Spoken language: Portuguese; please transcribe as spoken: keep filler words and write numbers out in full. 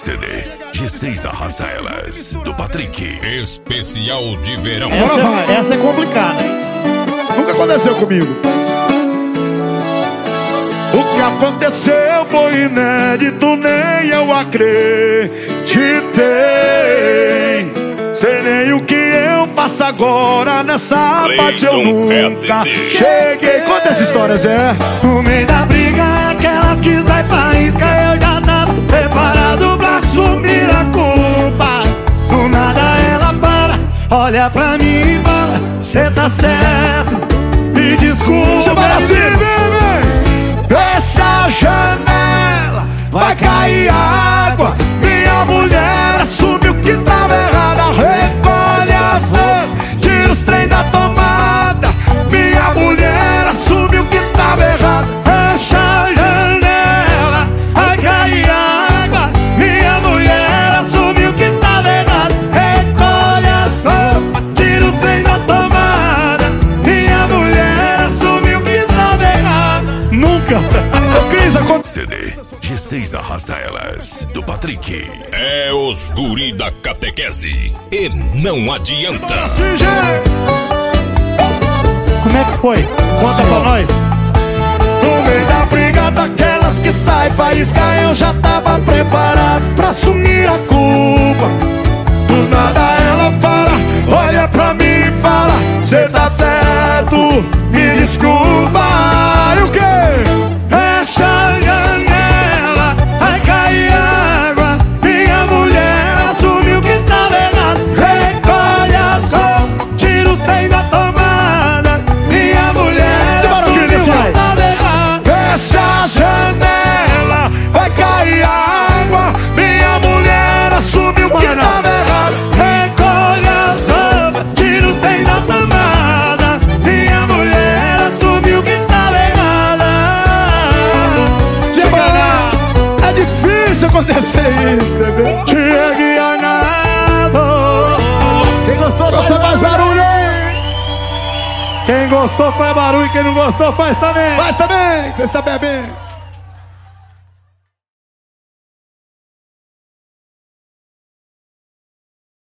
C D G seis Arrasta Elas, do Patrick. Especial de verão. Essa, vai. essa é complicada, hein? Nunca aconteceu comigo. O que aconteceu foi inédito, nem eu acreditei. Sei nem o que eu faço agora, nessa parte eu nunca cheguei. Conta essa história, Zé. No meio da briga, aquelas que sai faísca, eu já tava preparado pra assumir a culpa. Do nada ela para, olha pra mim e fala: cê tá certo, me desculpa. Você vai assim, bebê. Fecha a janela, vai cair água. Minha mulher assumiu que tava errada. Recolhe as roupas, tira os trem da tomada. Minha mulher assumiu que tava errada. Fecha a janela, vai cair água. Minha mulher assumiu que tava errada. Recolhe as roupas, tira os trem da tomada. Minha mulher assumiu que tava errada. Nunca. C D G seis Arrasta Elas, do Patrick. É os guri da catequese e não adianta. Como é que foi? Conta pra nós. No meio da briga daquelas que sai faísca, eu já tava preparado pra assumir a culpa. Do nada ela para, olha pra mim e fala: cê tá certo, me desculpa. E o quê? Fecha a janela, vai cair água. Minha mulher assumiu que tava errado. Recolhe as roupas, tira os trem da tomada. Minha mulher assumiu que tava errado. Fecha a janela, vai cair água. Minha mulher assumiu que tava errado. Recolhe as roupas, tira os trem da tomada. Minha mulher assumiu que tava errada. É difícil acontecer isso, bebê. Chegue Arnaldo. Quem gostou, faça mais barulho. Quem gostou faz barulho, quem não gostou faz também. Faz também, você está bebendo.